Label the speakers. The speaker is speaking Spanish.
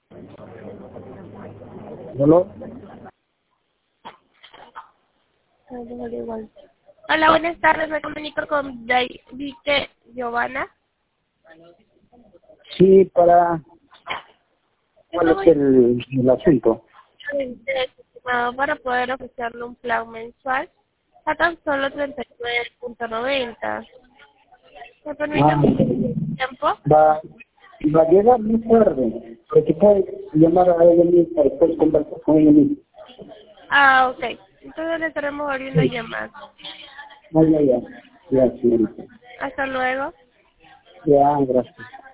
Speaker 1: ¿Hola?
Speaker 2: Hola, buenas tardes. Me comunico con Vite Giovanna.
Speaker 1: Sí, para... ¿Cuál
Speaker 2: Estamos
Speaker 1: es el asunto?
Speaker 2: estimados para poder ofrecerle un plan mensual a tan solo 39.90. ¿Me permite
Speaker 1: Ah,
Speaker 2: un tiempo?
Speaker 1: va a llegar muy tarde. Porque puede llamar a ella misma y después conversar con ella misma.
Speaker 2: Ah, ok. Entonces le estaremos volviendo a
Speaker 1: Sí.
Speaker 2: llamar.
Speaker 1: Ya, señorita.
Speaker 2: Hasta luego.
Speaker 1: Ya, gracias.